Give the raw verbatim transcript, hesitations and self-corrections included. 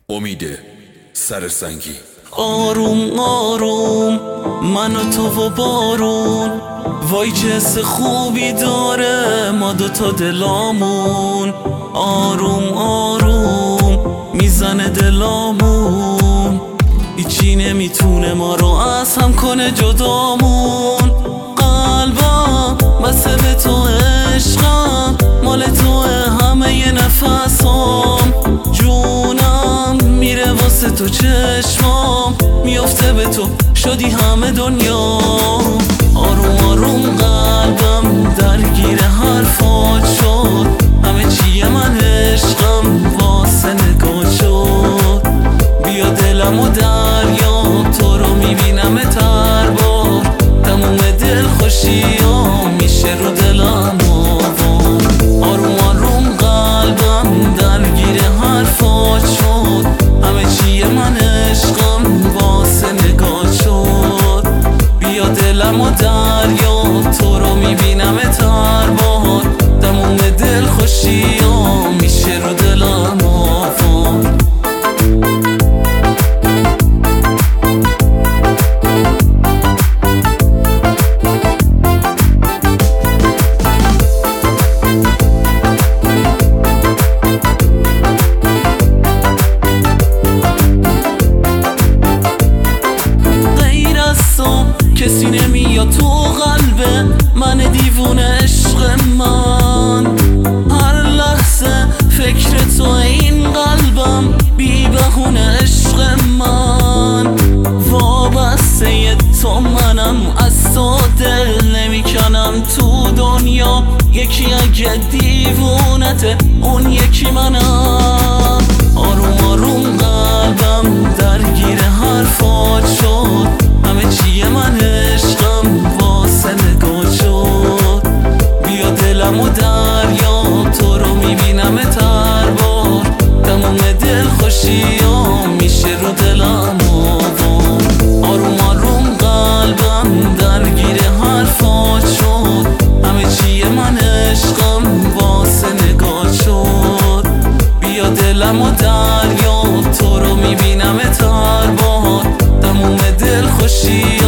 امید سرسنگی. آروم آروم من و تو و بارون، وای چه حس خوبی داره ما دوتا دلامون. آروم آروم میزنه دلامون، هیچی نمیتونه ما رو از هم کنه جدامون. قلبم بسه به تو، عشقم مال توه، همه ی نفسام جونم میره واسه تو، چشمام میفته به تو، شدی همه دنیا. آروم آروم قلبم درگیر حرفات شد، همه چیه من عشقم واسه نگاه شد. بیا دلم و دریا، تو رو میبینم تر بار، تموم دل خوشیام میشه رو دلم آوار. آروم آروم قلبم درگیر حرفات شد، همه چیه من عشقم واسه نگاه شد. بیا دلم و دریا، تو رو میبینم تر بار، تموم دل خوشیام میشه رو دلم آوار. کسی نمیاد تو قلب من دیوونه، عشق من هر لحظه فکر تو، این قلبم بی بهونه. عشق من وابسته تو منم، از تو دل نمیکنم تو دنیا. یکی اگه دیوونته اون یکی منم. آروم آروم قلبم درگیر حرفات شد، همه چیه من عشقم واسه نگاه شد. بیا دلم و دریا، تو رو میبینم تر بار، تموم دل خوشیام میشه رو دلم آوار. آروم آروم قلبم درگیر حرفات شد، همه چیه من عشقم واسه نگاه شد. بیا دلم و دریا، تو رو میبینم تر بار، تموم دل خوشی